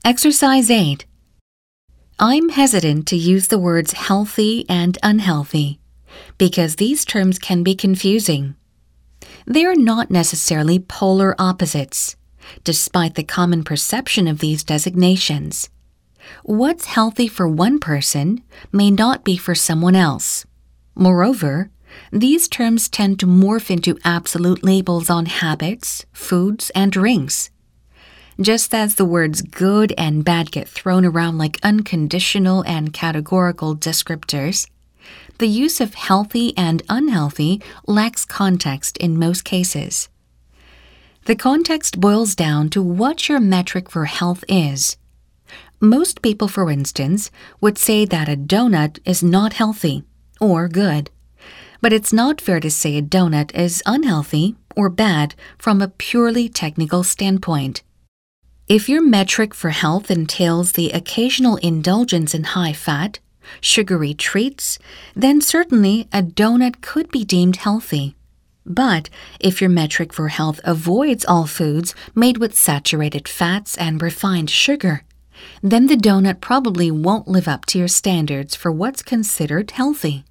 Exercise 8. I'm hesitant to use the words healthy and unhealthy because these terms can be confusing. They are not necessarily polar opposites, despite the common perception of these designations. What's healthy for one person may not be for someone else. Moreover, these terms tend to morph into absolute labels on habits, foods, and drinks. Just as the words good and bad get thrown around like unconditional and categorical descriptors, the use of healthy and unhealthy lacks context in most cases. The context boils down to what your metric for health is. Most people, for instance, would say that a donut is not healthy or good, but it's not fair to say a donut is unhealthy or bad from a purely technical standpoint. If your metric for health entails the occasional indulgence in high-fat, sugary treats, then certainly a donut could be deemed healthy. But if your metric for health avoids all foods made with saturated fats and refined sugar, then the donut probably won't live up to your standards for what's considered healthy.